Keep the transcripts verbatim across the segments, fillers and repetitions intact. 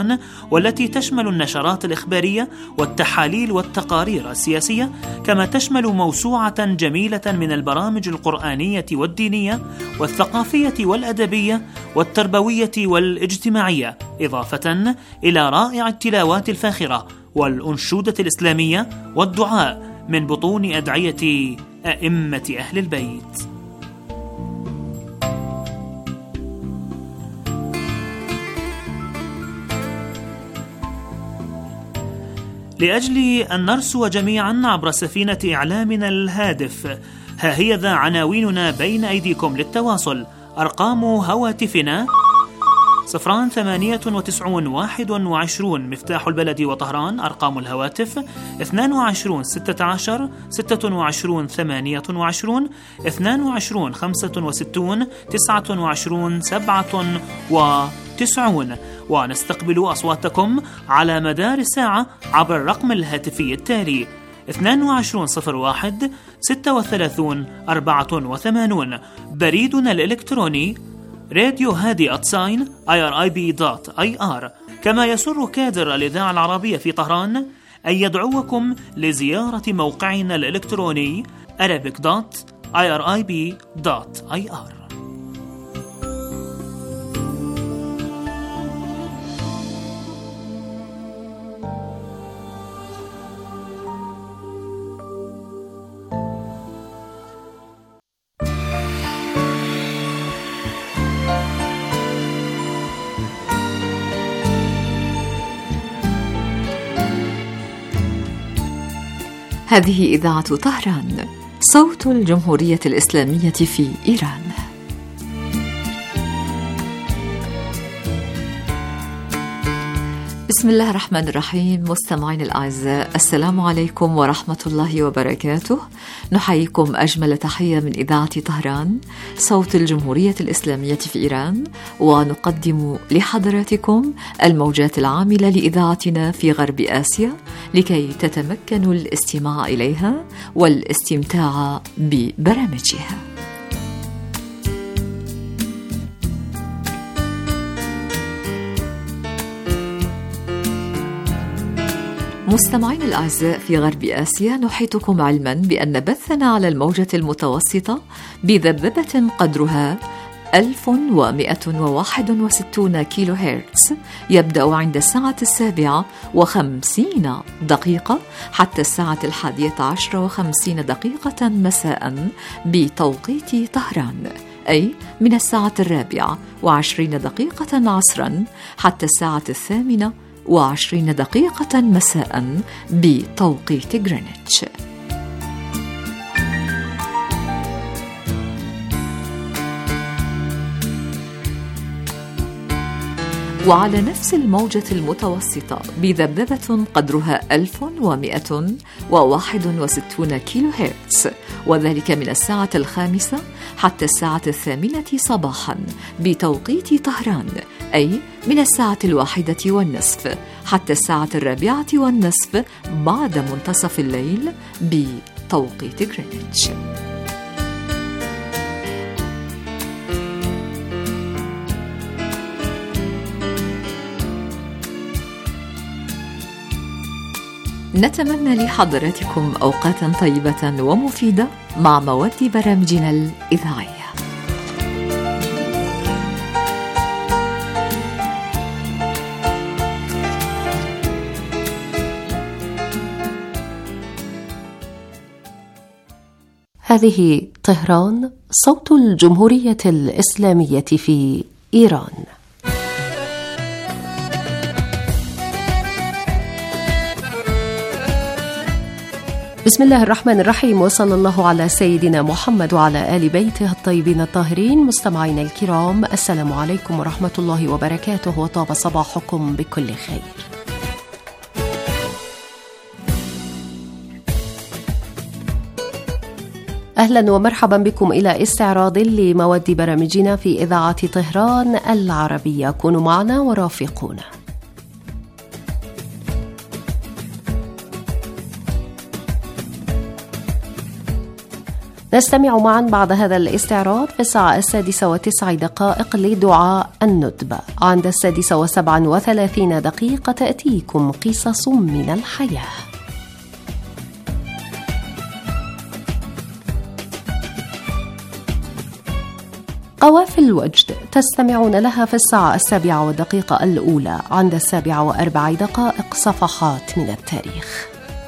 والتي تشمل النشرات الإخبارية والتحاليل والتقارير السياسية، كما تشمل موسوعة جميلة من البرامج القرآنية والدينية والثقافية والأدبية والتربوية والاجتماعية، إضافة إلى رائع التلاوات الفاخرة والأنشودة الإسلامية والدعاء من بطون أدعية أئمة أهل البيت. لأجل أن نرسو جميعا عبر سفينة إعلامنا الهادف، ها هي ذا عناويننا بين أيديكم للتواصل. أرقام هواتفنا صفران ثمانية وتسعون واحد وعشرون مفتاح البلد وطهران. أرقام الهواتف اثنان وعشرون ستة عشر ستة وعشرون ثمانية وعشرون اثنان وعشرون خمسة وستون تسعة وعشرون سبعة وتسعون. ونستقبل أصواتكم على مدار الساعة عبر الرقم الهاتفي التالي اثنان وعشرون صفر واحد ستة وثلاثون أربعة وثمانون. بريدنا الإلكتروني راديو هادي أتساين آي آر آي بي دوت آي آر. كما يسر كادر الإذاعة العربية في طهران أن يدعوكم لزيارة موقعنا الإلكتروني arabic دوت آي آر آي بي دوت آي آر. هذه إذاعة طهران، صوت الجمهورية الإسلامية في إيران. بسم الله الرحمن الرحيم. مستمعين الأعزاء، السلام عليكم ورحمة الله وبركاته. نحييكم أجمل تحية من إذاعة طهران، صوت الجمهورية الإسلامية في إيران، ونقدم لحضراتكم الموجات العاملة لإذاعتنا في غرب آسيا لكي تتمكنوا الاستماع إليها والاستمتاع ببرامجها. مستمعين الأعزاء، في غرب آسيا نحيطكم علما بأن بثنا على الموجة المتوسطة بذبذبة قدرها ألف ومئة وواحد وستين كيلو هرتز يبدأ عند الساعة السابعة وخمسين دقيقة حتى الساعة الحادية عشر وخمسين دقيقة مساء بتوقيت طهران، أي من الساعة الرابعة وعشرين دقيقة عصرا حتى الساعة الثامنة وعشرين دقيقة مساء بتوقيت غرينتش. وعلى نفس الموجة المتوسطة بذبذبة قدرها ألف ومئة وواحد وستين كيلو هرتز، وذلك من الساعة الخامسة حتى الساعة الثامنة صباحا بتوقيت طهران، أي من الساعة الواحدة والنصف حتى الساعة الرابعة والنصف بعد منتصف الليل بتوقيت غرينتش. نتمنى لحضراتكم أوقاتا طيبة ومفيدة مع مواد برامجنا الإذاعية. هذه طهران، صوت الجمهورية الإسلامية في إيران. بسم الله الرحمن الرحيم، وصلى الله على سيدنا محمد وعلى آل بيته الطيبين الطاهرين. مستمعينا الكرام، السلام عليكم ورحمة الله وبركاته، وطاب صباحكم بكل خير. أهلا ومرحبا بكم إلى استعراض لمواد برامجنا في إذاعة طهران العربية. كونوا معنا ورافقونا. نستمع معا بعد هذا الاستعراض في الساعة السادسة وتسع دقائق لدعاء الندبة. عند السادسة وسبع وثلاثين دقيقة تأتيكم قصص من الحياة. قوافل الوجد تستمعون لها في الساعة السابعة والدقيقة الأولى. عند السابعة وأربع دقائق صفحات من التاريخ.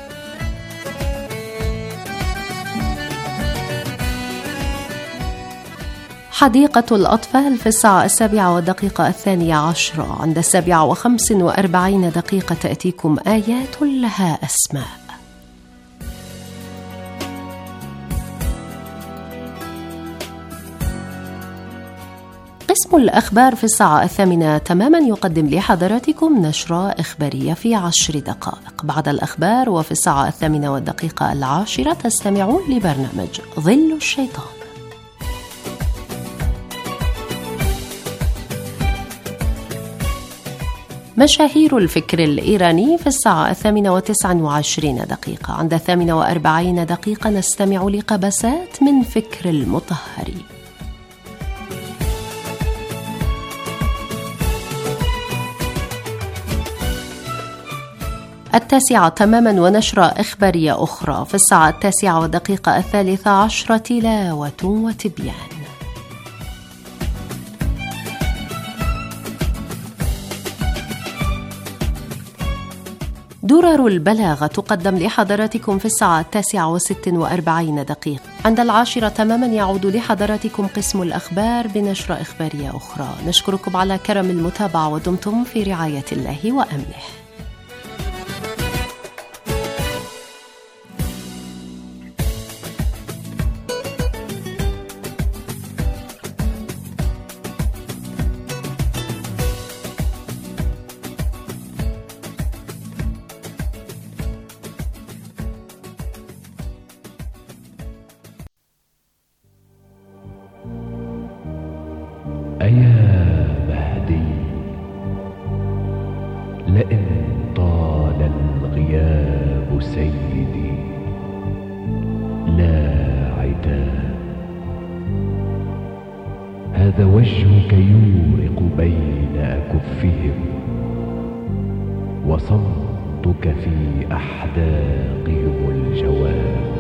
حديقة الأطفال في الساعة السابعة والدقيقة الثانية عشرة. عند السابعة وخمس وأربعين دقيقة تأتيكم آيات لها أسماء. قسم الأخبار في الساعة الثامنة تماما يقدم لحضراتكم نشرة إخبارية في عشر دقائق. بعد الأخبار وفي الساعة الثامنة والدقيقة العاشرة تستمعون لبرنامج ظل الشيطان. مشاهير الفكر الإيراني في الساعة الثامنة وتسع وعشرين دقيقة. عند الثامنة وأربعين دقيقة نستمع لقبسات من فكر المطهري. التاسعة تماما ونشرة إخبارية أخرى في الساعة التاسعة والدقيقة الثالثة عشرة تلاوة وتبيان. درر البلاغة تقدم لحضراتكم في الساعة التاسعة وست وأربعين دقيقة. عند العاشرة تماما يعود لحضراتكم قسم الأخبار بنشرة إخبارية أخرى. نشكركم على كرم المتابعة ودمتم في رعاية الله وأمنه. أيا مهدي، لئن طال الغياب سيدي لا عتاب، هذا وجهك يورق بين أكفهم، وصمتك في أحداقهم الجواب.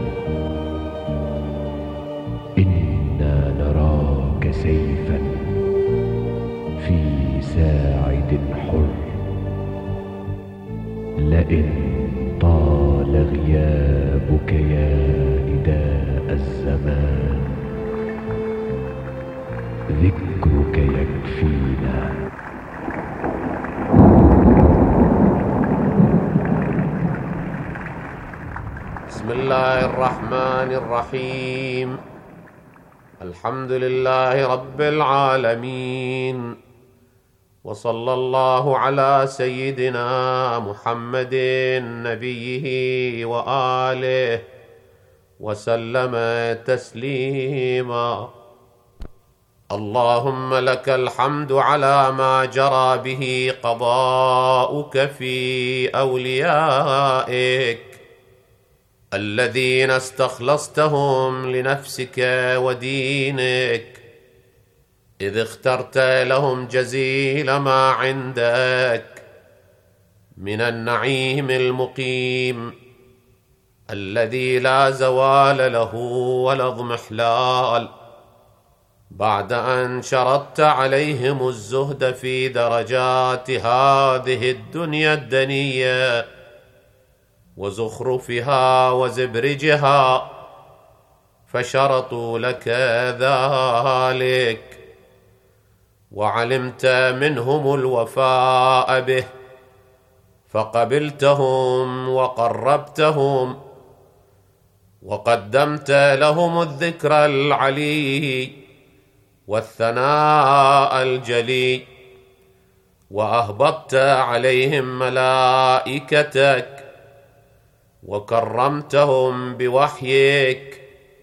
إنا نراك سيفا في ساعد حر، لئن طال غيابك يا نداء الزمان، ذكرك يكفينا. بسم الله الرحمن الرحيم. الحمد لله رب العالمين، وصلى الله على سيدنا محمد نبيه وآله وسلم تسليما. اللهم لك الحمد على ما جرى به قضاؤك في أوليائك الذين استخلصتهم لنفسك ودينك، إذ اخترت لهم جزيل ما عندك من النعيم المقيم الذي لا زوال له ولا اضمحلال، بعد أن شرطت عليهم الزهد في درجات هذه الدنيا الدنية وزخرفها وزبرجها، فشرطوا لك ذلك، وعلمت منهم الوفاء به، فقبلتهم وقربتهم، وقدمت لهم الذكر العلي والثناء الجلي، وأهبطت عليهم ملائكتك، وكرمتهم بوحيك،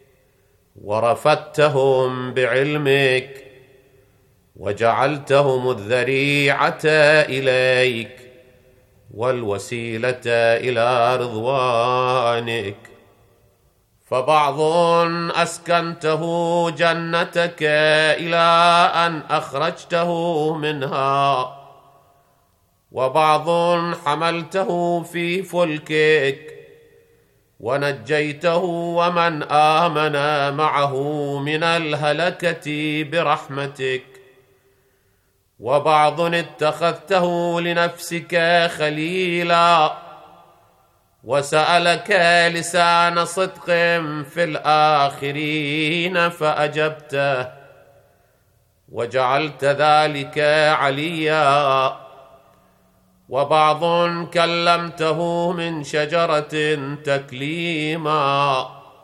ورفدتهم بعلمك، وجعلتهم الذريعة إليك والوسيلة إلى رضوانك، فبعض أسكنته جنتك إلى أن أخرجته منها، وبعض حملته في فلكك ونجيته ومن آمن معه من الهلكة برحمتك، وبعض اتخذته لنفسك خليلا وسألك لسان صدق في الآخرين فأجبته وجعلت ذلك عليا، وبعض كلمته من شجرة تكليما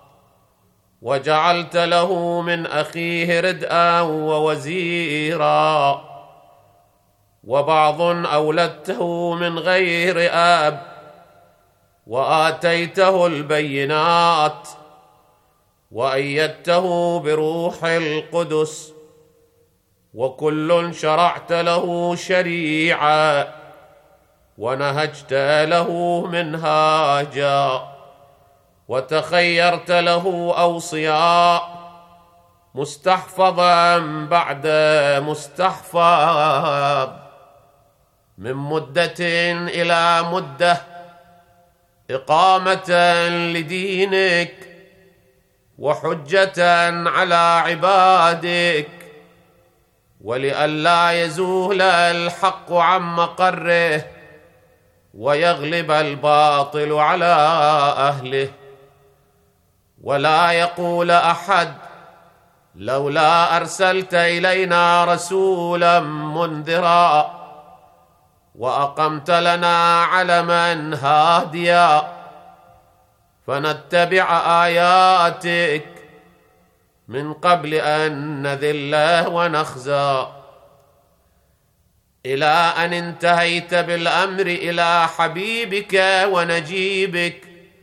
وجعلت له من أخيه ردءا ووزيرا، وبعض أولدته من غير أب وآتيته البينات وأيدته بروح القدس، وكل شرعت له شريعة ونهجت له منهاجا، وتخيرت له أوصياء مستحفظا بعد مستحفظ، من مدة إلى مدة، إقامة لدينك وحجة على عبادك، ولئلا يزول الحق عن مقره ويغلب الباطل على أهله، ولا يقول أحد لولا أرسلت إلينا رسولا منذرا وأقمت لنا علما هاديا فنتبع آياتك من قبل أن نذل ونخزى، إلى أن انتهيت بالأمر إلى حبيبك ونجيبك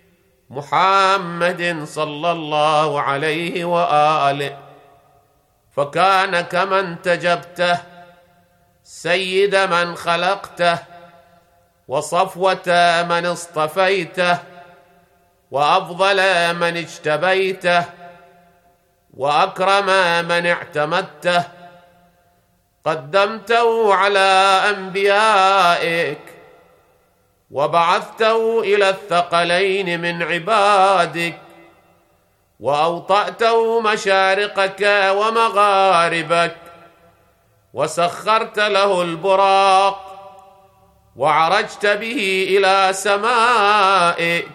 محمد صلى الله عليه وآله، فكان كما انتجبته سيد من خلقته وصفوة من اصطفيته وأفضل من اجتبيته وأكرم من اعتمدته، قدمته على أنبيائك وبعثته إلى الثقلين من عبادك، وأوطأته مشارقك ومغاربك، وسخرت له البراق وعرجت به إلى سمائك،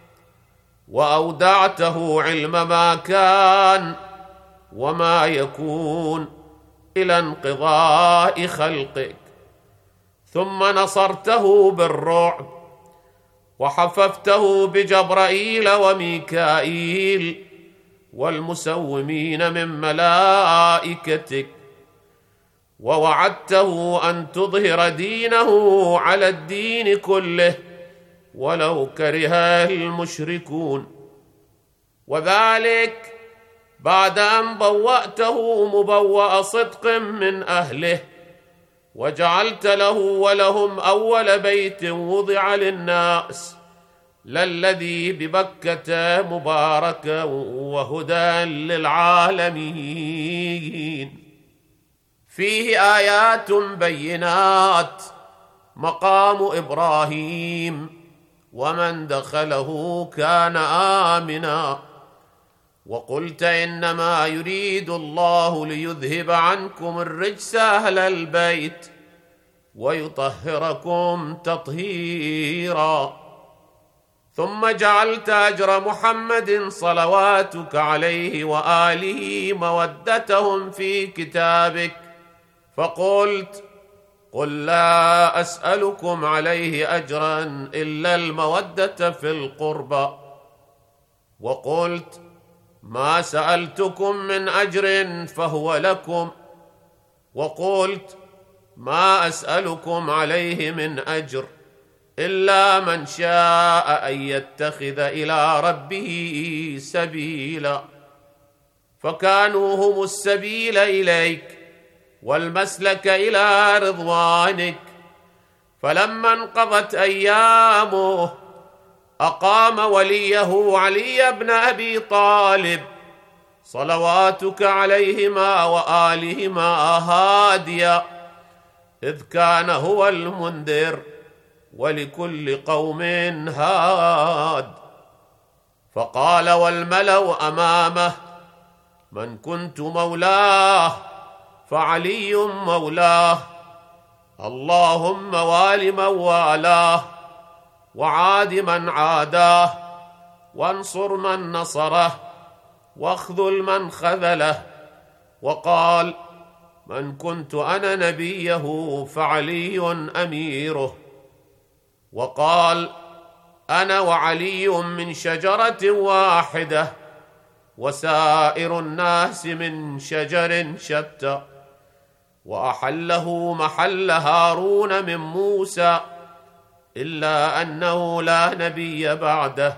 وأودعته علم ما كان وما يكون إلى انقضاء خلقك، ثم نصرته بالرعب وحففته بجبرائيل وميكائيل والمسومين من ملائكتك، ووعدته أن تظهر دينه على الدين كله ولو كره المشركون، وذلك بعد أن بوأته مبوأ صدق من أهله، وجعلت له ولهم أول بيت وضع للناس للذي ببكة مباركا وهدى للعالمين، فيه آيات بينات مقام إبراهيم ومن دخله كان آمنا، وقلت إنما يريد الله ليذهب عنكم الرجس أهل البيت ويطهركم تطهيرا، ثم جعلت أجر محمد صلواتك عليه وآله مودتهم في كتابك، فقلت قل لا أسألكم عليه أجرا إلا المودة في القربى، وقلت ما سألتكم من أجر فهو لكم، وقلت ما أسألكم عليه من أجر إلا من شاء أن يتخذ إلى ربه سبيلا، فكانوا هم السبيل إليك والمسلك إلى رضوانك، فلما انقضت أيامه أقام وليه علي بن أبي طالب صلواتك عليهما وآلهما هاديا، إذ كان هو المنذر ولكل قوم هاد. فقال والملأ أمامه: من كنت مولاه فعلي مولاه، اللهم وال من والاه وعاد من عاداه وانصر من نصره واخذل من خذله. وقال: من كنت أنا نبيه فعلي أميره. وقال: أنا وعلي من شجرة واحدة وسائر الناس من شجر شتى. وأحله محل هارون من موسى، إلا أنه لا نبي بعده.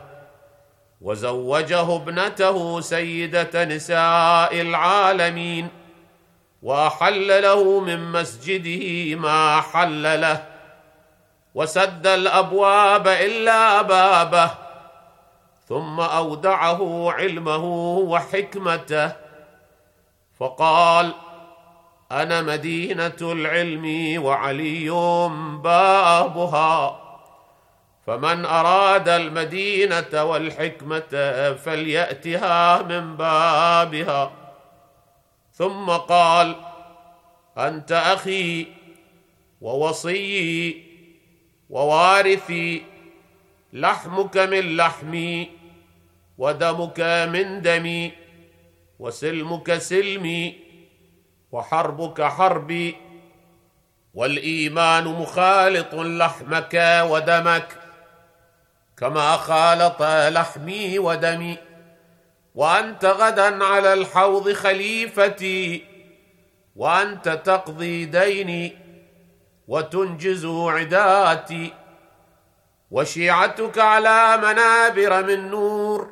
وزوجه ابنته سيدة نساء العالمين، وأحل له من مسجده ما حل له، وسد الأبواب إلا بابه، ثم أودعه علمه وحكمته، فقال: أنا مدينة العلم وعلي بابها، فمن أراد المدينة والحكمة فليأتها من بابها. ثم قال: أنت أخي ووصيي ووارثي، لحمك من لحمي ودمك من دمي، وسلمك سلمي وحربك حربي، والإيمان مخالط لحمك ودمك كما خالط لحمي ودمي. وأنت غدا على الحوض خليفتي، وأنت تقضي ديني وتنجز عداتي، وشيعتك على منابر من نور،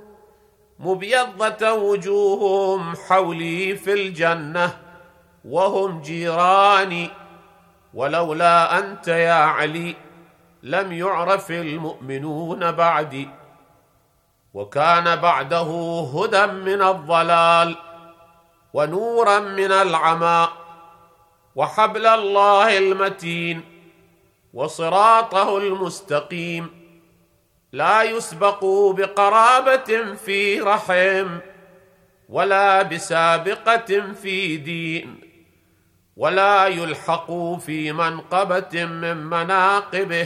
مبيضة وجوههم حولي في الجنة وهم جيراني. ولولا أنت يا علي لم يعرف المؤمنون بعدي. وكان بعده هدى من الضلال ونورا من العمى، وحبل الله المتين وصراطه المستقيم، لا يسبق بقرابة في رحم، ولا بسابقة في دين، ولا يلحق في منقبة من مناقبه،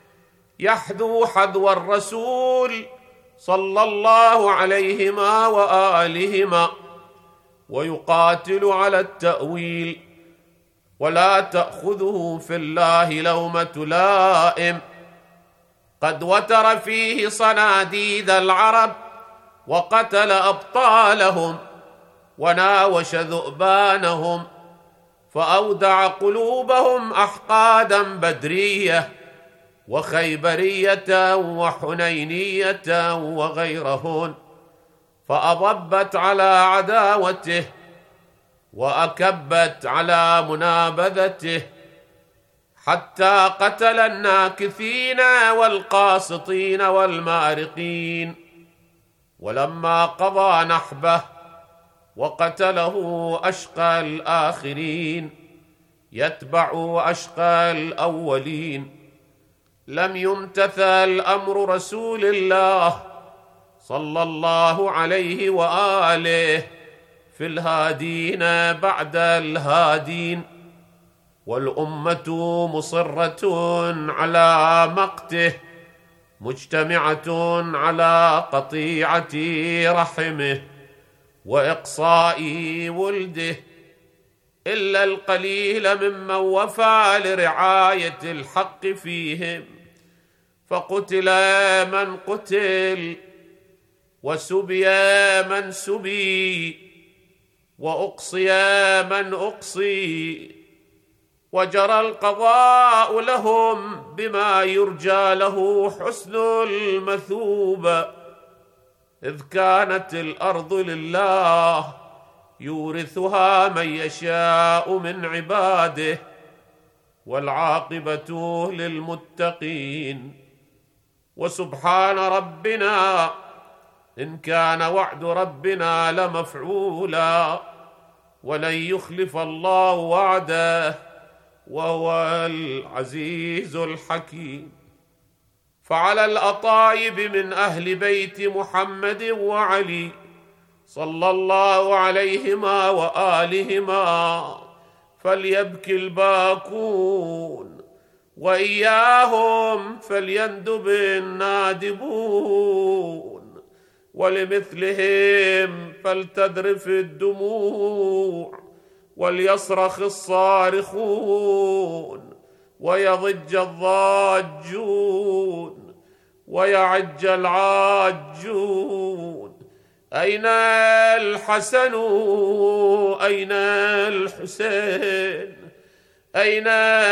يحذو حذو الرسول صلى الله عليهما وآلهما، ويقاتل على التأويل، ولا تأخذه في الله لومة لائم. قد وتر فيه صناديد العرب، وقتل أبطالهم، وناوش ذؤبانهم، فأودع قلوبهم أحقادا بدرية وخيبرية وحنينية وغيرهن، فأضبت على عداوته وأكبت على منابذته، حتى قتل الناكثين والقاسطين والمارقين. ولما قضى نحبه وقتله أشقى الآخرين يتبع أشقى الأولين، لم يمتثل أمر رسول الله صلى الله عليه وآله في الهادين بعد الهادين، والأمة مصرة على مقته، مجتمعة على قطيعة رحمه وإقصاء ولده، إلا القليل ممن وفى لرعاية الحق فيهم، فقتل من قتل، وسبي من سبي، وأقصي من أقصي، وجرى القضاء لهم بما يرجى له حسن المثوبة، إذ كانت الأرض لله يورثها من يشاء من عباده، والعاقبة للمتقين. وسبحان ربنا إن كان وعد ربنا لمفعولا، ولن يخلف الله وعده وهو العزيز الحكيم. فعلى الأطايب من أهل بيت محمد وعلي صلى الله عليهما وآلهما فليبكي الباكون، وإياهم فليندب النادبون، ولمثلهم فلتذرف الدموع، وليصرخ الصارخون، ويضج الضاجون، ويعج العاجون. أين الحسن أين الحسين؟ أين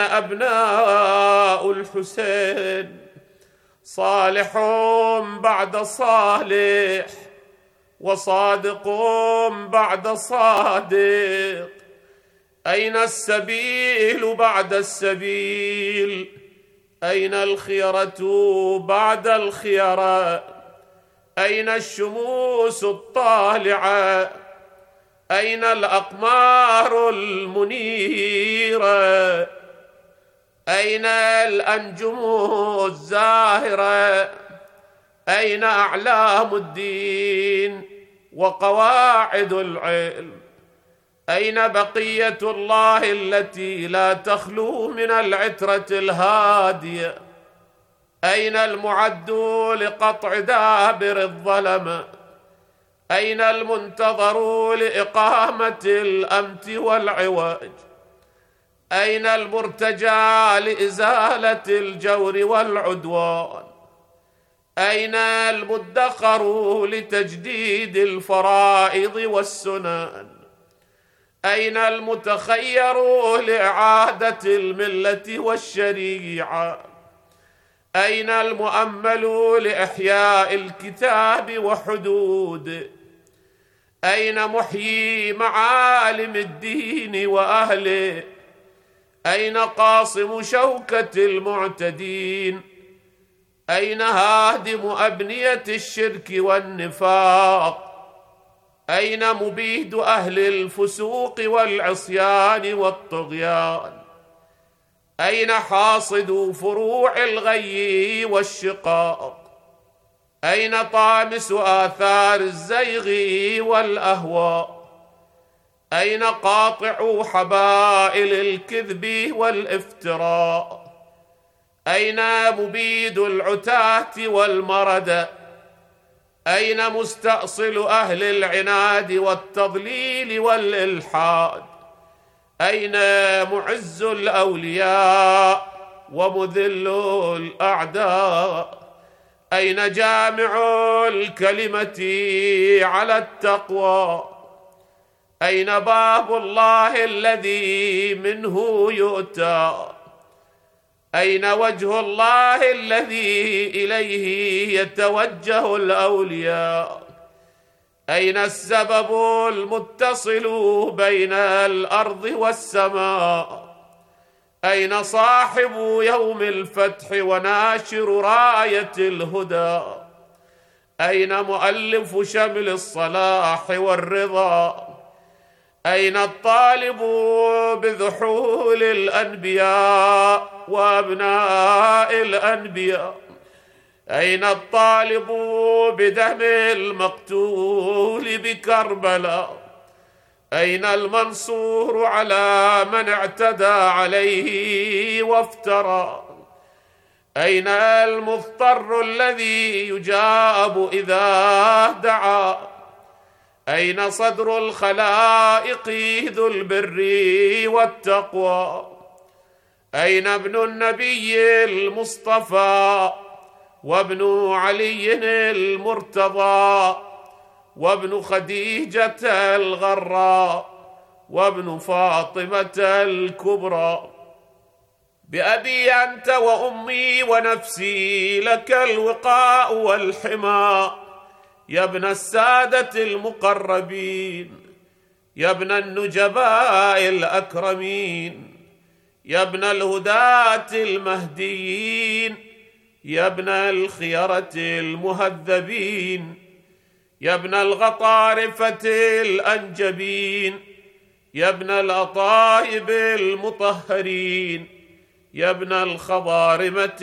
أبناء الحسين؟ صالح بعد صالح، وصادق بعد صادق. أين السبيل بعد السبيل؟ أين الخيرة بعد الخيرة؟ أين الشموس الطالعة؟ أين الأقمار المنيرة؟ أين الأنجم الزاهرة؟ أين أعلام الدين وقواعد العلم؟ أين بقية الله التي لا تخلو من العترة الهادية؟ أين المعد لقطع دابر الظلمة؟ أين المنتظر لإقامة الأمت والعوج؟ أين المرتجى لإزالة الجور والعدوان؟ أين المدخر لتجديد الفرائض والسنن؟ أين المتخير لإعادة الملة والشريعة؟ أين المؤمل لإحياء الكتاب وحدوده؟ أين محيي معالم الدين وأهله؟ أين قاصم شوكة المعتدين؟ أين هادم أبنية الشرك والنفاق؟ أين مبيد أهل الفسوق والعصيان والطغيان؟ أين حاصد فروع الغي والشقاق؟ أين طامس آثار الزيغ والأهواء؟ أين قاطع حبائل الكذب والإفتراء؟ أين مبيد العتاة والمردة؟ أين مستأصل أهل العناد والتضليل والإلحاد؟ أين معز الأولياء ومذل الأعداء؟ أين جامع الكلمة على التقوى؟ أين باب الله الذي منه يؤتى؟ أين وجه الله الذي إليه يتوجه الأولياء؟ أين السبب المتصل بين الأرض والسماء؟ أين صاحب يوم الفتح وناشر راية الهدى؟ أين مؤلف شمل الصلاح والرضا؟ أين الطالب بذحول الأنبياء وأبناء الأنبياء؟ أين الطالب بدم المقتول بكربلاء؟ أين المنصور على من اعتدى عليه وافترى؟ أين المضطر الذي يجاب إذا دعا؟ أين صدر الخلائق ذو البر والتقوى؟ أين ابن النبي المصطفى وابن علي المرتضى وابن خديجة الغراء وابن فاطمة الكبرى؟ بأبي أنت وأمي ونفسي لك الوقاء والحمى، يا ابن السادة المقربين، يا ابن النجباء الأكرمين، يا ابن الهداة المهديين، يا ابن الخيرة المهذبين، يا ابن الغطارفة الأنجبين، يا ابن الأطايب المطهرين، يا ابن الخضارمة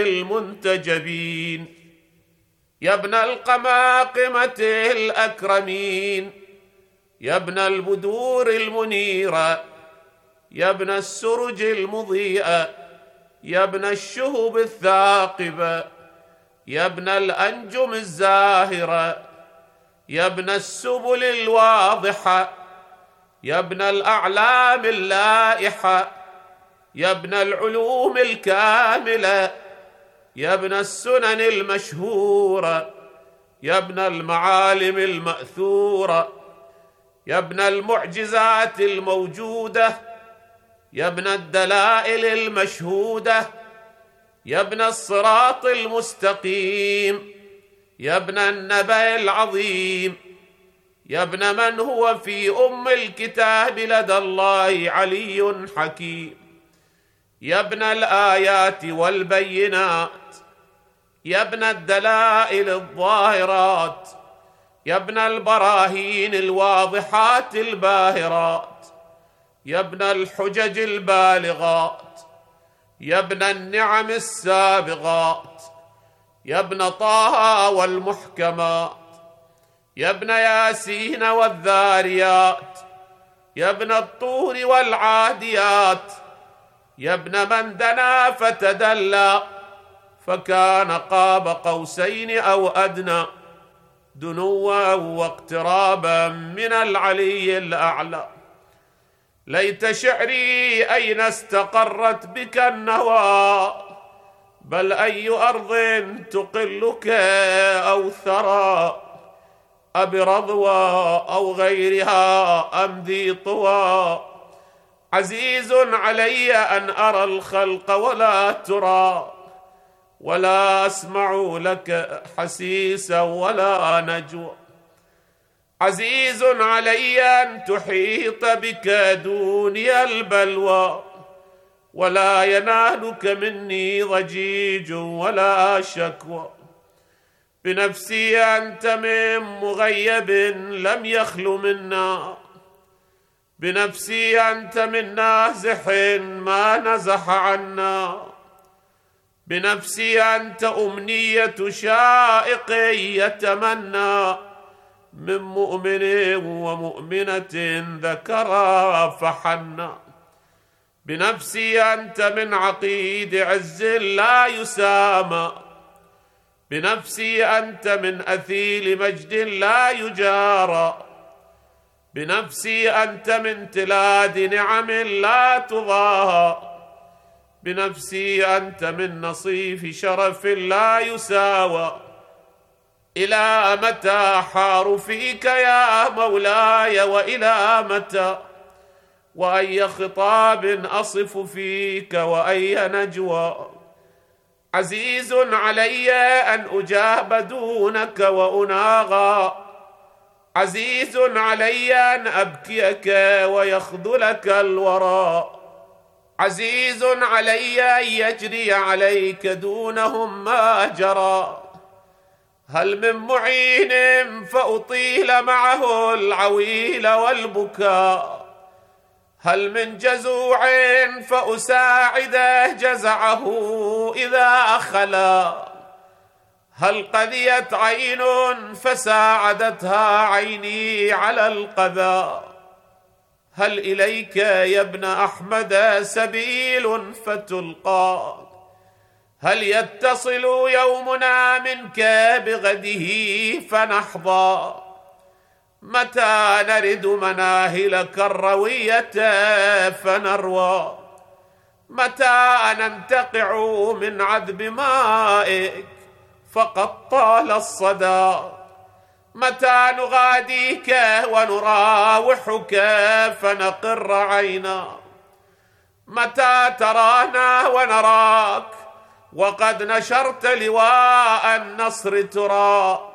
المنتجبين، يا ابن القماقمة الأكرمين، يا ابن البدور المنيرة، يا ابن السرج المضيئة، يا ابن الشهب الثاقبة، يا ابن الأنجم الزاهرة، يا ابن السبل الواضحة، يا ابن الأعلام اللائحة، يا ابن العلوم الكاملة، يا ابن السنن المشهورة، يا ابن المعالم المأثورة، يا ابن المعجزات الموجودة، يا ابن الدلائل المشهودة، يا ابن الصراط المستقيم، يا ابن النبأ العظيم، يا ابن من هو في أم الكتاب لدى الله علي حكيم، يا ابن الآيات والبينات، يا ابن الدلائل الظاهرات، يا ابن البراهين الواضحات الباهرات، يا ابن الحجج البالغات، يا ابن النعم السابغات، يا ابن طه والمحكمات، يا ابن ياسين والذاريات، يا ابن الطور والعاديات، يا ابن من دنا فتدلى فكان قاب قوسين أو أدنى، دنوا واقترابا من العلي الأعلى. ليت شعري أين استقرت بك النوى، بل أي أرض تقلك أو ثرى، أبرضوى أو غيرها أم ذي طوى، عزيز علي أن أرى الخلق ولا ترى، ولا أسمع لك حسيسا ولا نجوى، عزيز علي أن تحيط بك دوني البلوى، ولا ينالك مني ضجيج ولا شكوى، بنفسي أنت من مغيب لم يخل منا، بنفسي أنت من نازح ما نزح عنا، بنفسي أنت أمنية شائق يتمنى، من مؤمن ومؤمنة ذكرا فحنا، بنفسي أنت من عقيد عز لا يسامى، بنفسي أنت من أثيل مجد لا يجارى، بنفسي أنت من تلاد نعم لا تضاهى، بنفسي أنت من نصيف شرف لا يساوى. إلى متى حار فيك يا مولاي، وإلى متى، وأي خطاب أصف فيك وأي نجوى، عزيز علي أن أجاب دونك وأناغى، عزيز علي أن أبكيك ويخذلك الورى، عزيز علي أن يجري عليك دونهم ما جرى، هل من معين فأطيل معه العويل والبكاء، هل من جزوع فأساعده جزعه إذا خلا، هل قذيت عين فساعدتها عيني على القذى، هل إليك يا ابن أحمد سبيل فتلقى، هل يتصل يومنا منك بغده فنحظى، متى نرد مناهلك الروية فنروى، متى ننتقع من عذب مائك فقد طال الصدى، متى نغاديك ونراوحك فنقر عينا، متى ترانا ونراك وقد نشرت لواء النصر ترى،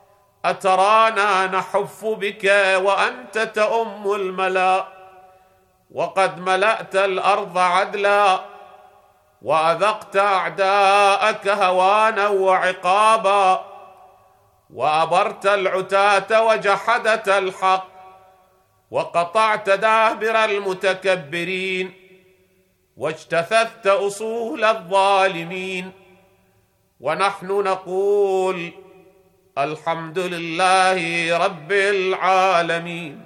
أترانا نحف بك وأنت تؤم الملا، وقد ملأت الأرض عدلا، وأذقت أعداءك هوانا وعقابا، وأبرت العتاة وجحدت الحق، وقطعت دابر المتكبرين، واجتثثت أصول الظالمين. ونحن نقول الحمد لله رب العالمين.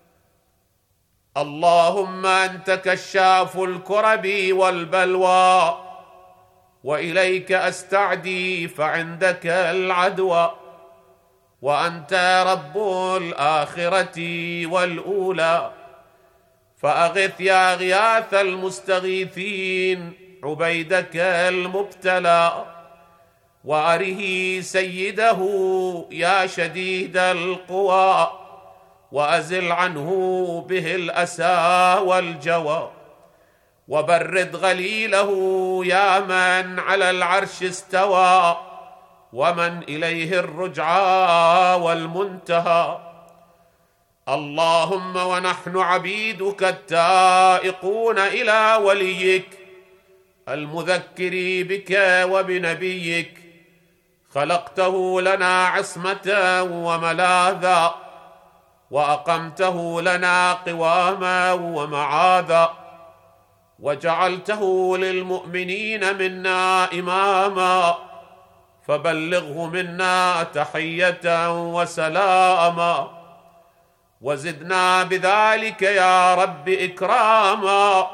اللهم أنت كشاف الكرب والبلوى، وإليك أستعدي فعندك العدوى، وأنت رب الآخرة والأولى، فأغث يا غياث المستغيثين عبيدك المبتلى، وأره سيده يا شديد القوى، وأزل عنه به الأسى والجوى، وبرد غليله يا من على العرش استوى، ومن إليه الرجعى والمنتهى. اللهم ونحن عبيدك التائقون إلى وليك المذكر بك وبنبيك، خلقته لنا عصمة وملاذا، وأقمته لنا قواما ومعاذا، وجعلته للمؤمنين منا إماما، فبلغه منا تحية وسلاما، وزدنا بذلك يا رب إكراما،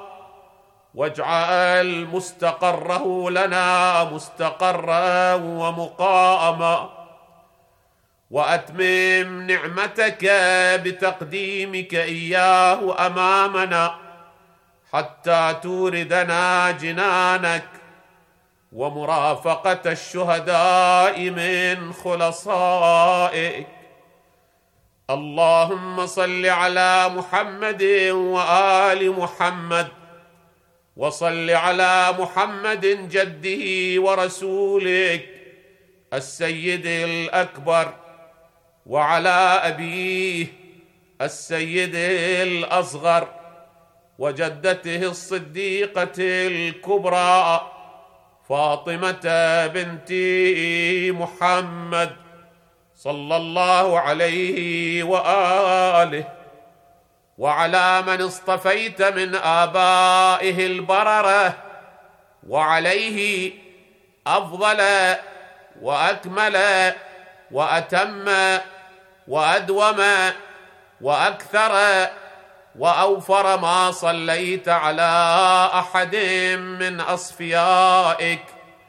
واجعل مستقره لنا مستقرا ومقاما، وأتمم نعمتك بتقديمك إياه أمامنا، حتى توردنا جنانك ومرافقة الشهداء من خلصائك. اللهم صل على محمد وآل محمد، وصل على محمد جده ورسولك السيد الأكبر، وعلى أبيه السيد الأصغر، وجدته الصديقة الكبرى فاطمة بنت محمد صلى الله عليه وآله، وعلى من اصطفيت من آبائه البررة، وعليه أفضل وأكمل وأتم وأدوم وأكثر وأوفر ما صليت على أحد من أصفيائك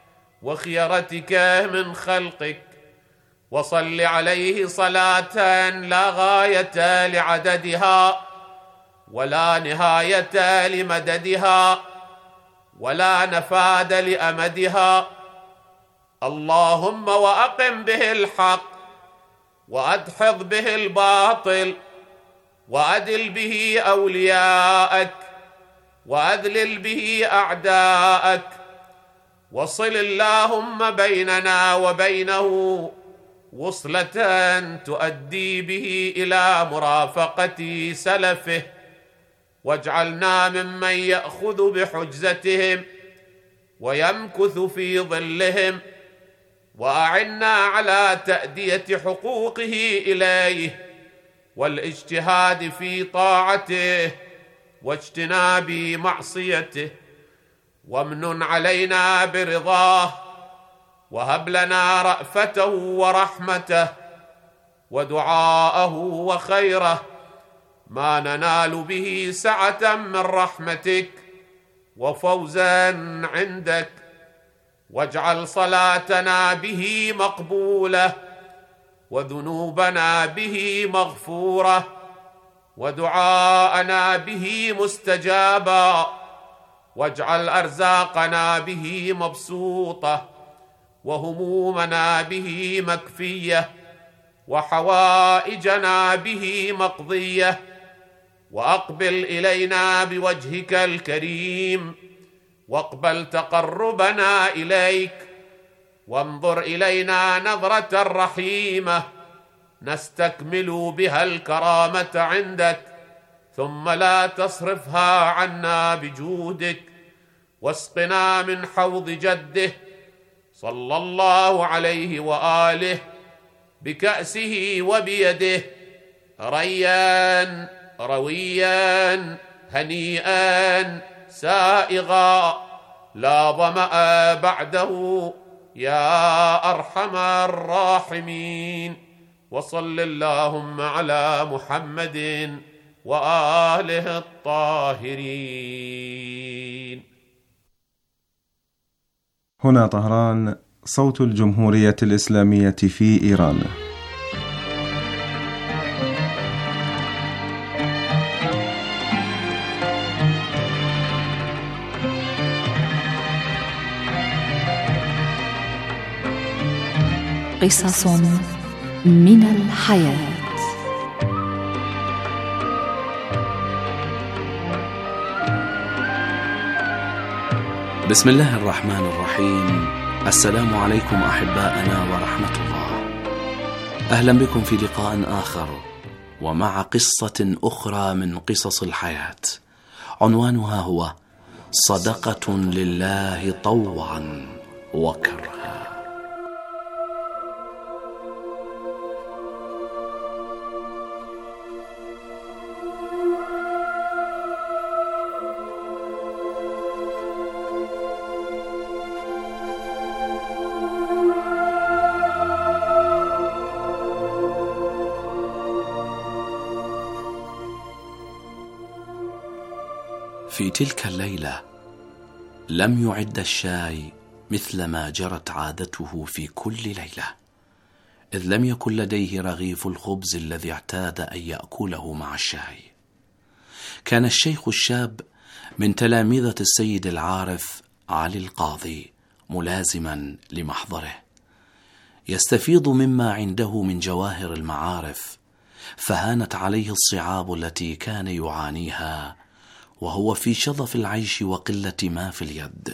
وخيرتك من خلقك. وصل عليه صلاة لا غاية لعددها، ولا نهاية لمددها، ولا نفاد لأمدها. اللهم وأقم به الحق، وأدحض به الباطل، وأدل به أولياءك، وأذلل به أعداءك. وصل اللهم بيننا وبينه وصلة تؤدي به إلى مرافقة سلفه، واجعلنا ممن يأخذ بحجزتهم ويمكث في ظلهم، وأعنا على تأدية حقوقه إليه والاجتهاد في طاعته واجتناب معصيته. وامنن علينا برضاه، وهب لنا رأفته ورحمته ودعاءه وخيره، ما ننال به سعة من رحمتك وفوزا عندك. واجعل صلاتنا به مقبولة، وذنوبنا به مغفورة، ودعاءنا به مستجابا، واجعل أرزاقنا به مبسوطة، وهمومنا به مكفية، وحوائجنا به مقضية. وأقبل إلينا بوجهك الكريم، واقبل تقربنا إليك، وانظر إلينا نظرة رحيمة نستكمل بها الكرامة عندك، ثم لا تصرفها عنا بجودك، واسقنا من حوض جده صلى الله عليه وآله بكأسه وبيده ريان رويا هنيئا سائغا لا ظمأ بعده يا أرحم الراحمين. وصل اللهم على محمد وآله الطاهرين. هنا طهران، صوت الجمهورية الإسلامية في إيران. قصص من الحياة. بسم الله الرحمن الرحيم. السلام عليكم أحباءنا ورحمة الله. أهلا بكم في لقاء آخر ومع قصة أخرى من قصص الحياة، عنوانها هو صدقة لله طوعا وكرها. في تلك الليلة لم يعد الشاي مثل ما جرت عادته في كل ليلة، إذ لم يكن لديه رغيف الخبز الذي اعتاد أن يأكله مع الشاي. كان الشيخ الشاب من تلامذة السيد العارف علي القاضي ملازما لمحضره، يستفيض مما عنده من جواهر المعارف، فهانت عليه الصعاب التي كان يعانيها وهو في شظف العيش وقلة ما في اليد.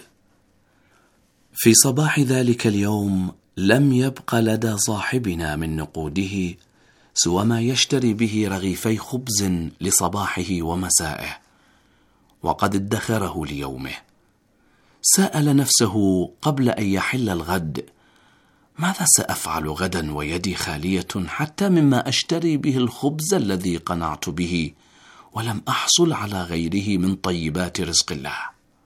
في صباح ذلك اليوم لم يبق لدى صاحبنا من نقوده سوى ما يشتري به رغيفي خبز لصباحه ومسائه، وقد ادخره ليومه. سأل نفسه قبل أن يحل الغد: ماذا سأفعل غدا ويدي خالية حتى مما أشتري به الخبز الذي قنعت به ولم أحصل على غيره من طيبات رزق الله؟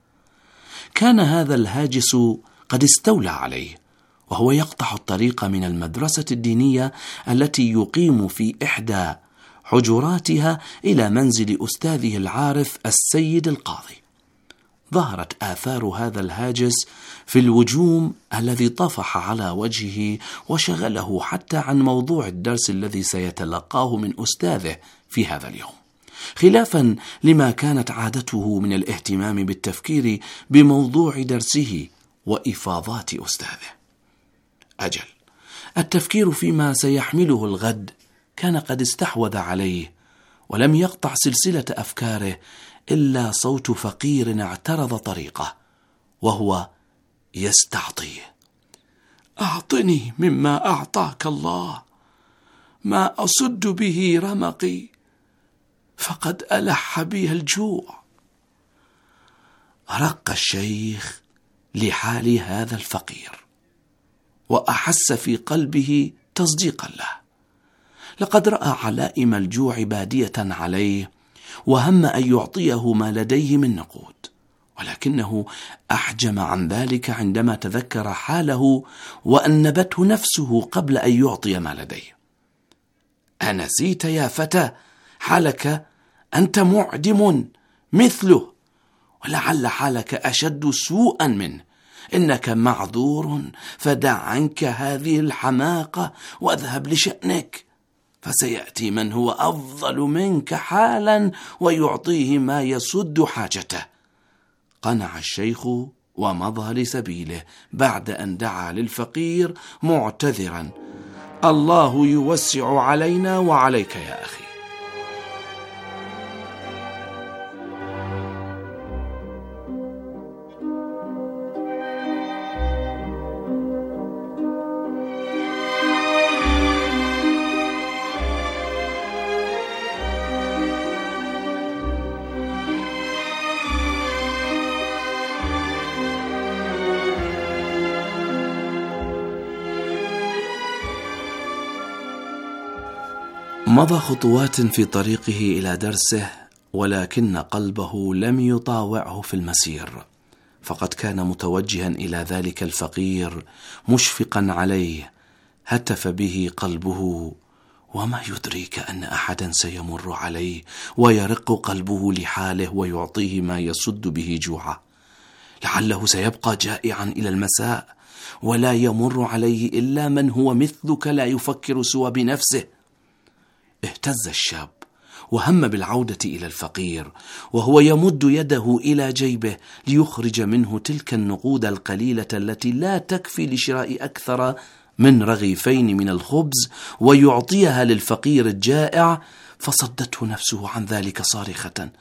كان هذا الهاجس قد استولى عليه، وهو يقطع الطريق من المدرسة الدينية التي يقيم في إحدى حجراتها إلى منزل أستاذه العارف السيد القاضي. ظهرت آثار هذا الهاجس في الوجوم الذي طفح على وجهه وشغله حتى عن موضوع الدرس الذي سيتلقاه من أستاذه في هذا اليوم، خلافا لما كانت عادته من الاهتمام بالتفكير بموضوع درسه وإفاضات أستاذه. أجل، التفكير فيما سيحمله الغد كان قد استحوذ عليه، ولم يقطع سلسلة أفكاره إلا صوت فقير اعترض طريقه وهو يستعطيه: أعطني مما أعطاك الله، ما أصد به رمقي، فقد ألح بي الجوع. رق الشيخ لحال هذا الفقير وأحس في قلبه تصديقا له. لقد رأى علائم الجوع بادية عليه وهم أن يعطيه ما لديه من نقود، ولكنه أحجم عن ذلك عندما تذكر حاله وأنبته نفسه قبل أن يعطي ما لديه. أنسيت يا فتى حالك؟ أنت معدم مثله، ولعل حالك أشد سوءا منه. إنك معذور، فدع عنك هذه الحماقة واذهب لشأنك، فسيأتي من هو أفضل منك حالا ويعطيه ما يسد حاجته. قنع الشيخ ومضى لسبيله بعد أن دعا للفقير معتذرا: الله يوسع علينا وعليك يا أخي. مضى خطوات في طريقه إلى درسه، ولكن قلبه لم يطاوعه في المسير، فقد كان متوجها إلى ذلك الفقير مشفقا عليه. هتف به قلبه: وما يدريك أن أحدا سيمر عليه ويرق قلبه لحاله ويعطيه ما يسد به جوعه؟ لعله سيبقى جائعا إلى المساء، ولا يمر عليه إلا من هو مثلك لا يفكر سوى بنفسه. اهتز الشاب وهم بالعودة إلى الفقير، وهو يمد يده إلى جيبه ليخرج منه تلك النقود القليلة التي لا تكفي لشراء أكثر من رغيفين من الخبز ويعطيها للفقير الجائع، فصدته نفسه عن ذلك صارخة: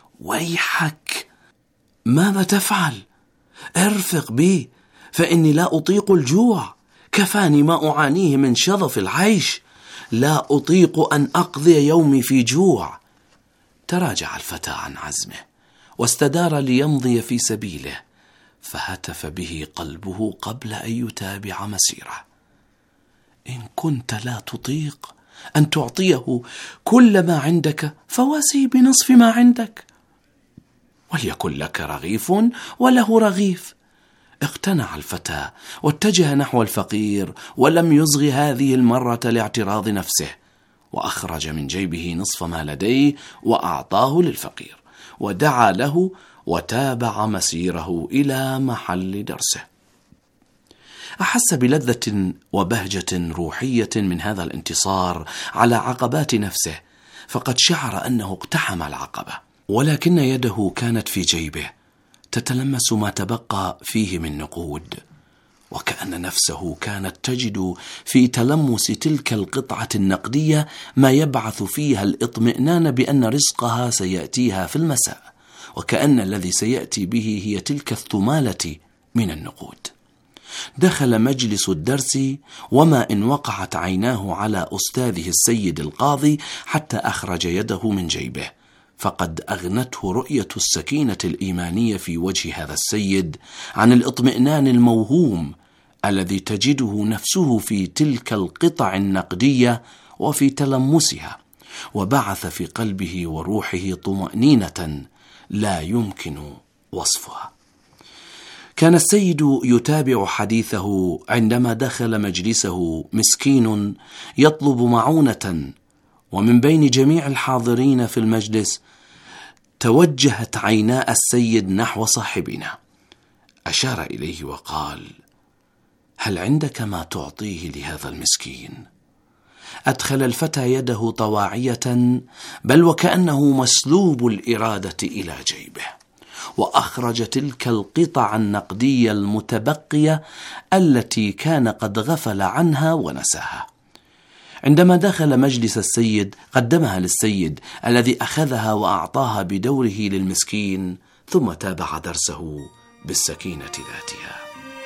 ويحك، ماذا تفعل؟ ارفق بي، فإني لا أطيق الجوع، كفاني ما أعانيه من شظف العيش، لا أطيق أن أقضي يومي في جوع. تراجع الفتى عن عزمه واستدار ليمضي في سبيله، فهتف به قلبه قبل أن يتابع مسيره: إن كنت لا تطيق أن تعطيه كل ما عندك فواسي بنصف ما عندك، وليكن لك رغيف وله رغيف. اقتنع الفتى واتجه نحو الفقير، ولم يصغ هذه المرة لاعتراض نفسه، وأخرج من جيبه نصف ما لديه وأعطاه للفقير، ودعا له وتابع مسيره إلى محل درسه. أحس بلذة وبهجة روحية من هذا الانتصار على عقبات نفسه، فقد شعر أنه اقتحم العقبة، ولكن يده كانت في جيبه تتلمس ما تبقى فيه من نقود، وكأن نفسه كانت تجد في تلمس تلك القطعة النقدية ما يبعث فيها الاطمئنان بأن رزقها سيأتيها في المساء، وكأن الذي سيأتي به هي تلك الثمالة من النقود. دخل مجلس الدرس، وما إن وقعت عيناه على أستاذه السيد القاضي حتى أخرج يده من جيبه، فقد أغنته رؤية السكينة الإيمانية في وجه هذا السيد عن الاطمئنان الموهوم الذي تجده نفسه في تلك القطع النقدية وفي تلمسها، وبعث في قلبه وروحه طمأنينة لا يمكن وصفها. كان السيد يتابع حديثه عندما دخل مجلسه مسكين يطلب معونة، ومن بين جميع الحاضرين في المجلس توجهت عينا السيد نحو صاحبنا، أشار إليه وقال: هل عندك ما تعطيه لهذا المسكين؟ أدخل الفتى يده طواعية، بل وكأنه مسلوب الإرادة إلى جيبه، وأخرج تلك القطع النقدية المتبقية التي كان قد غفل عنها ونساها. عندما دخل مجلس السيد قدمها للسيد الذي أخذها وأعطاها بدوره للمسكين، ثم تابع درسه بالسكينة ذاتها.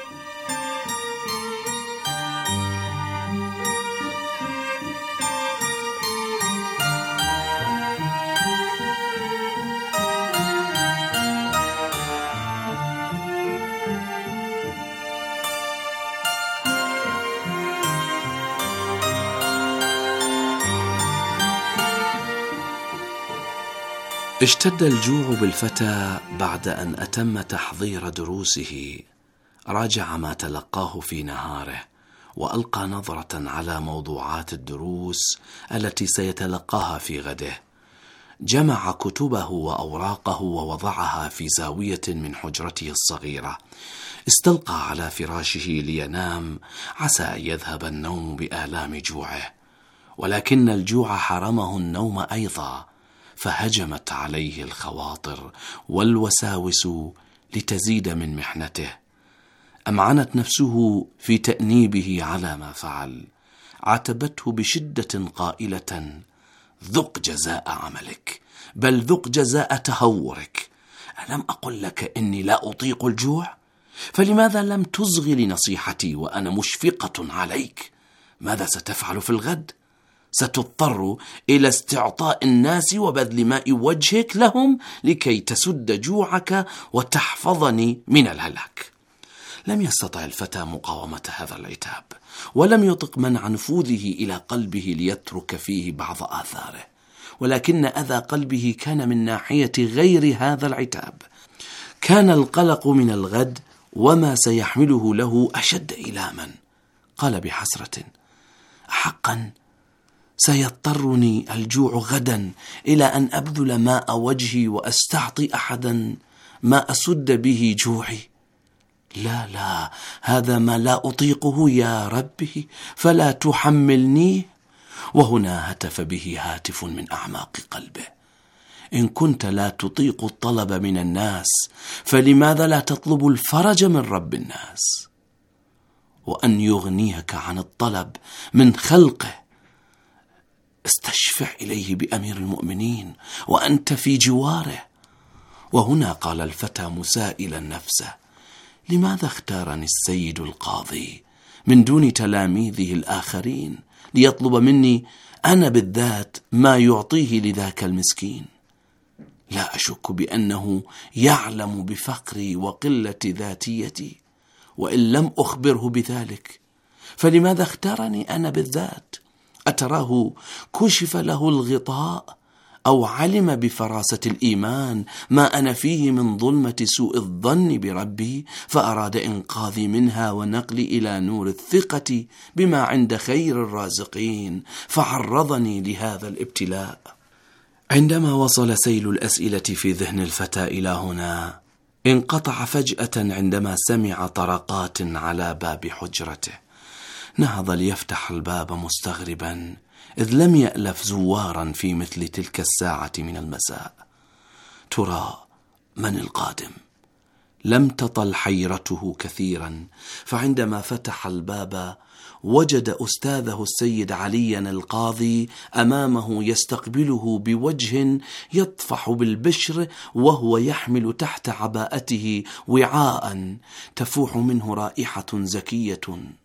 اشتد الجوع بالفتى بعد أن أتم تحضير دروسه. راجع ما تلقاه في نهاره، وألقى نظرة على موضوعات الدروس التي سيتلقاها في غده. جمع كتبه وأوراقه ووضعها في زاوية من حجرته الصغيرة. استلقى على فراشه لينام، عسى أن يذهب النوم بآلام جوعه، ولكن الجوع حرمه النوم أيضا، فهجمت عليه الخواطر والوساوس لتزيد من محنته. أمعنت نفسه في تأنيبه على ما فعل، عاتبته بشدة قائلة: ذق جزاء عملك، بل ذق جزاء تهورك. ألم أقل لك إني لا أطيق الجوع؟ فلماذا لم تصغ لنصيحتي وأنا مشفقة عليك؟ ماذا ستفعل في الغد؟ ستضطر إلى استعطاء الناس وبذل ماء وجهك لهم لكي تسد جوعك وتحفظني من الهلاك. لم يستطع الفتى مقاومة هذا العتاب، ولم يطق منع نفوذه إلى قلبه ليترك فيه بعض آثاره، ولكن أذى قلبه كان من ناحية غير هذا العتاب. كان القلق من الغد وما سيحمله له أشد إيلاما. قال بحسرة: حقا سيضطرني الجوع غدا إلى أن أبذل ماء وجهي وأستعطي أحدا ما أسد به جوعي. لا لا، هذا ما لا أطيقه يا ربي، فلا تحملني. وهنا هتف به هاتف من أعماق قلبه: إن كنت لا تطيق الطلب من الناس، فلماذا لا تطلب الفرج من رب الناس؟ وأن يغنيك عن الطلب من خلقه، استشفع إليه بأمير المؤمنين وأنت في جواره. وهنا قال الفتى مسائلا نفسه: لماذا اختارني السيد القاضي من دون تلاميذه الآخرين ليطلب مني أنا بالذات ما يعطيه لذاك المسكين؟ لا أشك بأنه يعلم بفقري وقلة ذاتيتي، وإن لم أخبره بذلك فلماذا اختارني أنا بالذات؟ أتراه كشف له الغطاء أو علم بفراسة الإيمان ما أنا فيه من ظلمة سوء الظن بربي، فأراد إنقاذي منها ونقلي إلى نور الثقة بما عند خير الرازقين، فعرضني لهذا الابتلاء. عندما وصل سيل الأسئلة في ذهن الفتى إلى هنا، انقطع فجأة عندما سمع طرقات على باب حجرته. نهض ليفتح الباب مستغربا، إذ لم يألف زوارا في مثل تلك الساعة من المساء. ترى من القادم؟ لم تطل حيرته كثيرا، فعندما فتح الباب وجد أستاذه السيد عليا القاضي أمامه يستقبله بوجه يطفح بالبشر، وهو يحمل تحت عباءته وعاء تفوح منه رائحة زكية.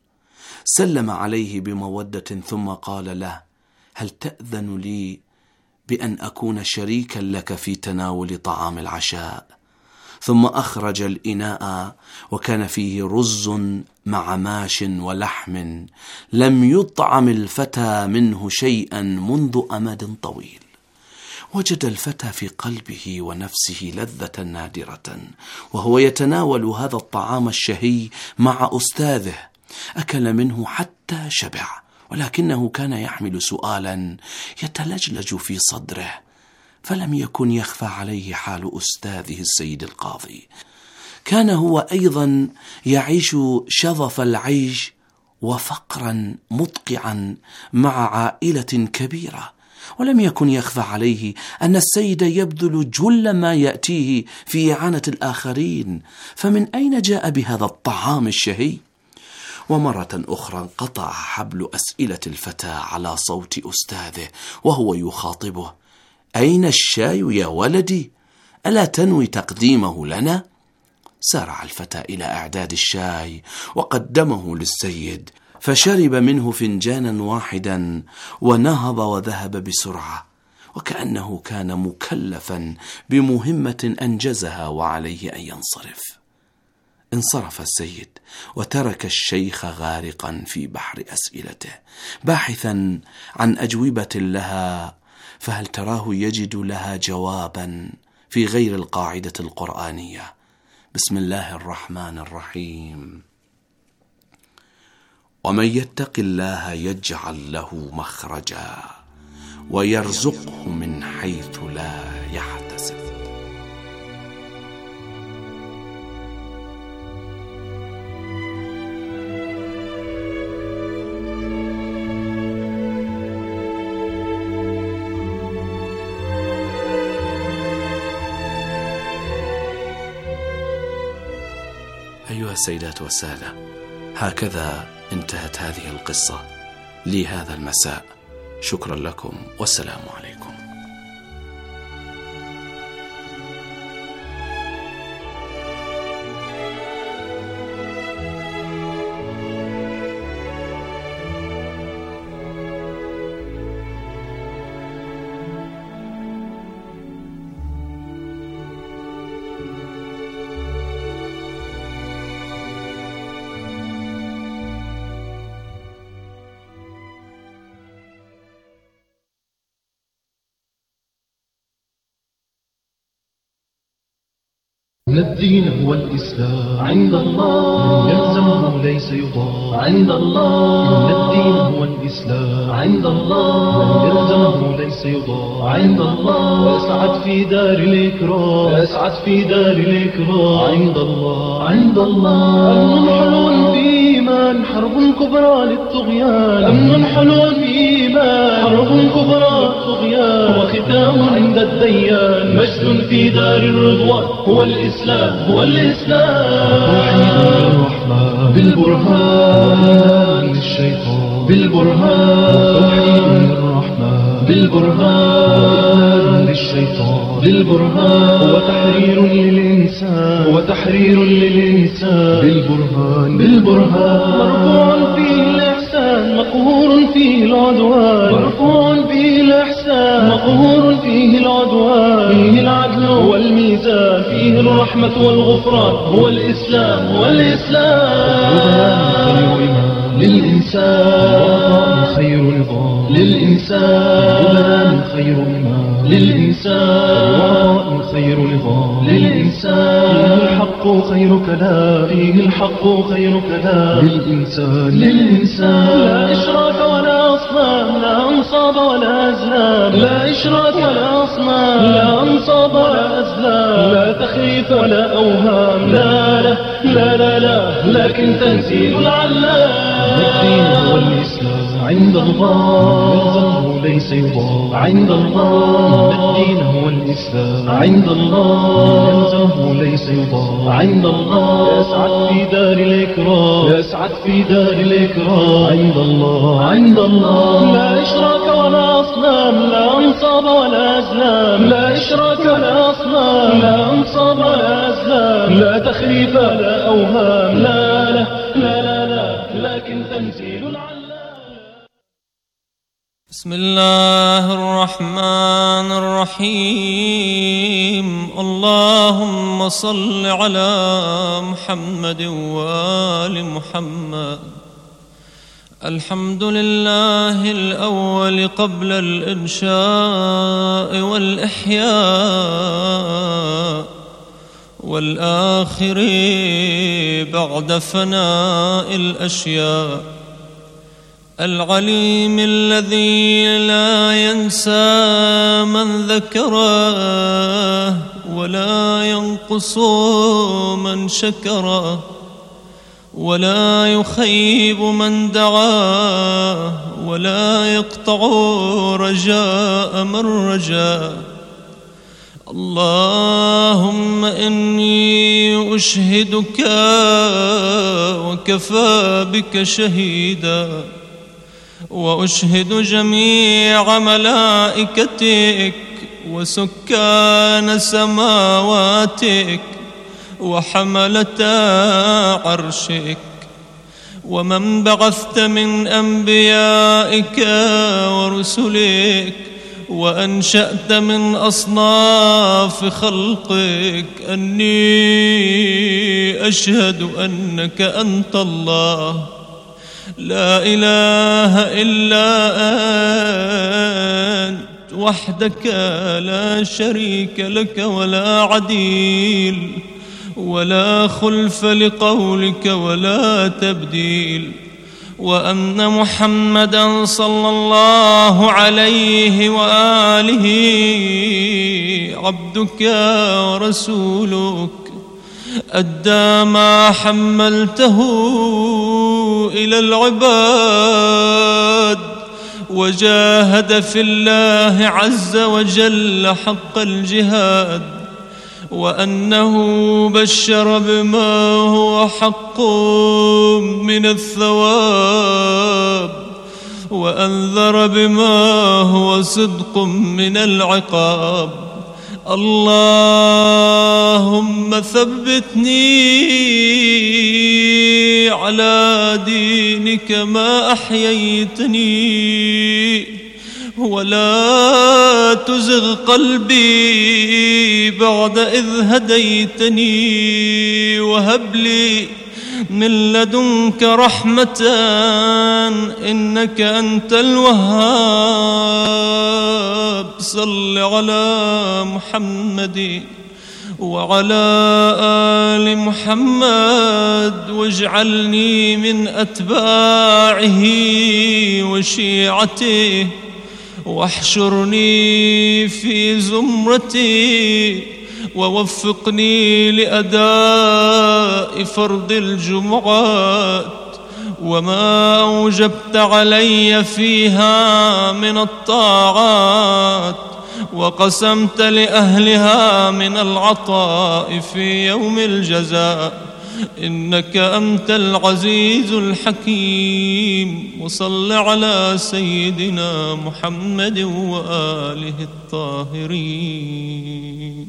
سلم عليه بمودة ثم قال له: هل تأذن لي بأن أكون شريكا لك في تناول طعام العشاء؟ ثم أخرج الإناء وكان فيه رز مع ماش ولحم لم يطعم الفتى منه شيئا منذ أمد طويل. وجد الفتى في قلبه ونفسه لذة نادرة وهو يتناول هذا الطعام الشهي مع أستاذه. أكل منه حتى شبع، ولكنه كان يحمل سؤالا يتلجلج في صدره، فلم يكن يخفى عليه حال أستاذه السيد القاضي. كان هو أيضا يعيش شظف العيش وفقرا مدقعا مع عائلة كبيرة، ولم يكن يخفى عليه أن السيد يبذل جل ما يأتيه في إعانة الآخرين، فمن أين جاء بهذا الطعام الشهي؟ ومرة أخرى انقطع حبل أسئلة الفتى على صوت أستاذه وهو يخاطبه: أين الشاي يا ولدي؟ ألا تنوي تقديمه لنا؟ سارع الفتى إلى إعداد الشاي وقدمه للسيد، فشرب منه فنجانا واحدا ونهض وذهب بسرعة، وكأنه كان مكلفا بمهمة أنجزها وعليه أن ينصرف. انصرف السيد وترك الشيخ غارقا في بحر أسئلته باحثا عن أجوبة لها، فهل تراه يجد لها جوابا في غير القاعدة القرآنية؟ بسم الله الرحمن الرحيم: ومن يتق الله يجعل له مخرجا ويرزقه من حيث لا يحتسب. أيها السيدات والسادة، هكذا انتهت هذه القصة لهذا المساء. شكرا لكم والسلام عليكم. الدين هو الإسلام عند الله، من يلزمه ليس يضاع عند الله. إن الدين هو الإسلام عند الله، من يلزمه ليس يضاع عند الله. وأسعد في دار الإكرام، أسعد في دار الإكرام عند الله عند الله. أمن حلو في إيمان، حرب كبرى للطغيان. أمن حلو في إيمان، حرب كبرى للطغيان. وختام عند الديان، مجد في دار الرضوان هو الإسلام هو الإسلام. توحيد للرحمن بالبرهان للشيطان بالبرهان. توحيد للرحمن بالبرهان للشيطان بالبرهان. وتحرير للإنسان وتحرير للإنسان بالبرهان بالبرهان. مرفوع فيه الإحسان، مقهور فيه العدوان. مرفوع فيه الإحسان، مقهور فيه العدوان. فيه العدل والميزان، فيه الرحمة والغفران هو الإسلام هو الإسلام. للإنسان خير رضا للإنسان، خير إيمان للإنسان، خير رضا للإنسان. فيه الحق خير كلام، فيه الحق خير كلام للإنسان للإنسان. لا إشراك ولا أصنام، لا أنصاب ولا أزلام. لا إشراك ولا أصنام، لا أنصاب ولا أزلام. لا تخريف ولا أوهام، لا لا لا لا, لا لكن تنزيل العلام. الدين هو الإسلام عند الله، يلزمه ليس يضاع عند الله. الدين هو الإسلام عند الله، يلزمه ليس يضاع عند الله. يسعد في دار الإكرام، يسعد في دار الإكرام عند الله عند الله. لا إشراك ولا أصنام، لا أنصاب ولا أزلام. لا إشراك ولا أصنام، لا أنصاب ولا أزلام. لا تخريف ولا أوهام، لا لا لا لا, لا لكن تنزيل العلام. بسم الله الرحمن الرحيم. اللهم صل على محمد وآل محمد. الحمد لله الأول قبل الإنشاء والإحياء، والآخر بعد فناء الأشياء. العليم الذي لا ينسى من ذكره، ولا ينقص من شكره، ولا يخيب من دعاه، ولا يقطع رجاء من رجاه. اللهم إني أشهدك وكفى بك شهيدا، وأشهد جميع ملائكتك وسكان سماواتك وحملة عرشك، ومن بعثت من أنبيائك ورسلك، وأنشأت من أصناف خلقك، أني أشهد أنك أنت الله لا إله إلا أنت وحدك لا شريك لك ولا عديل، ولا خلف لقولك ولا تبديل. وأن محمدًا صلى الله عليه وآله عبدك ورسولك، أدى ما حملته إلى العباد، وجاهد في الله عز وجل حق الجهاد، وأنه بشر بما هو حق من الثواب، وأنذر بما هو صدق من العقاب. اللهم ثبتني على دينك ما أحييتني، ولا تزغ قلبي بعد إذ هديتني، وهب لي من لدنك رحمة إنك أنت الوهاب. صل على محمد وعلى آل محمد واجعلني من أتباعه وشيعته واحشرني في زمرتي ووفقني لأداء فرض الجمعات وما أوجبت علي فيها من الطاعات وقسمت لأهلها من العطاء في يوم الجزاء، إنك أنت العزيز الحكيم. وصل على سيدنا محمد وآله الطاهرين.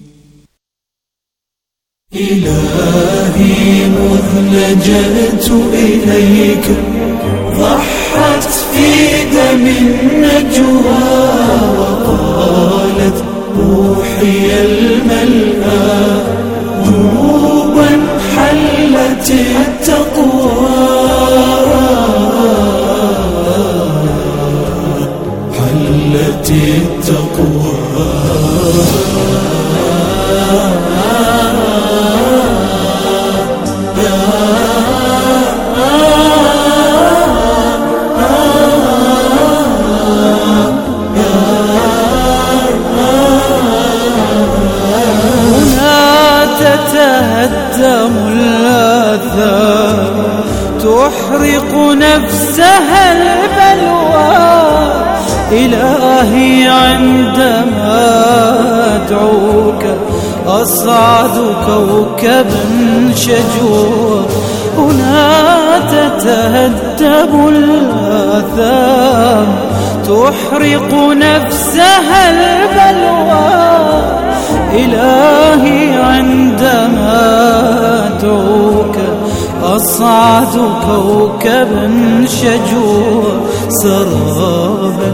إلهي مذ لجأت إليك ضحت في دم النجوى وقالت روحي الملأى ذنوبا حلت التقوى حلت التقوى تتهدم الآثام تحرق نفسها البلوى إلهي عندما أدعوك أصعد كوكبا شجوا هنا تتهدم الآثام تحرق نفسها البلوى إلهي عندما أدعوك أصعد كوكبا شجوا سرابا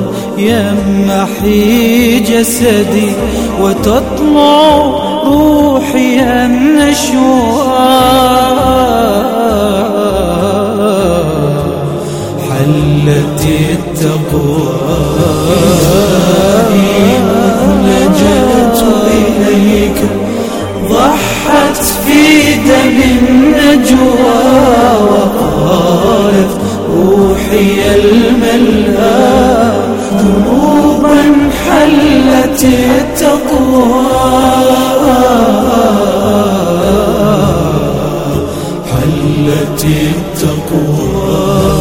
يمحي جسدي وتطلع روحي النشوى حلت التقوى لجأت إليك ضحت في دم النجوى وقالت روحي الملأى ذنوبا حلت التقوى حلت التقوى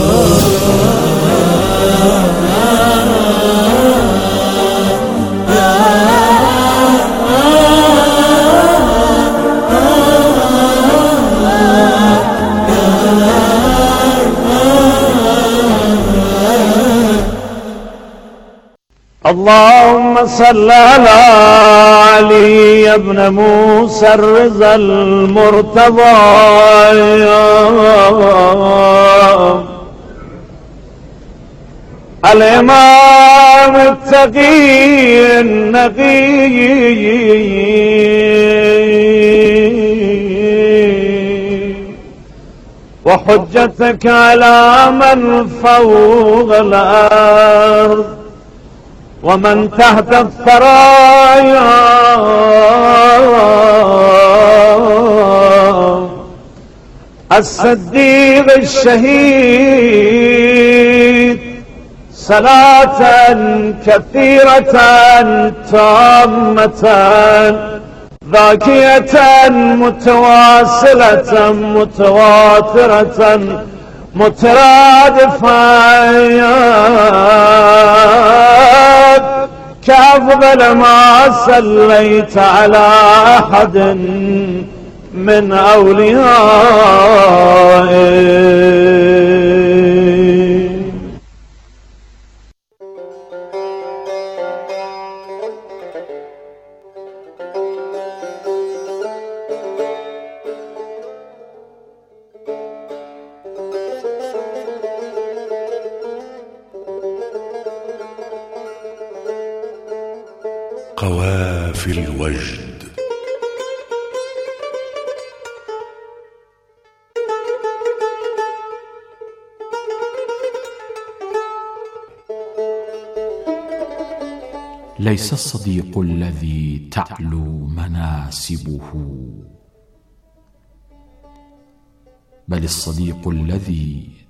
اللهم صل على علي بن موسى الرضا المرتضى الإمام التقي النقي وحجتك على من فوق الأرض ومن تحت الثرايا الصديق الشهيد صلاة كثيرة تامة ذاكية متواصلة متواترة مترادفة كأفضل ما صليت على أحد من أوليائك. قوافي الوجد. ليس الصديق الذي تعلو مناسبه، بل الصديق الذي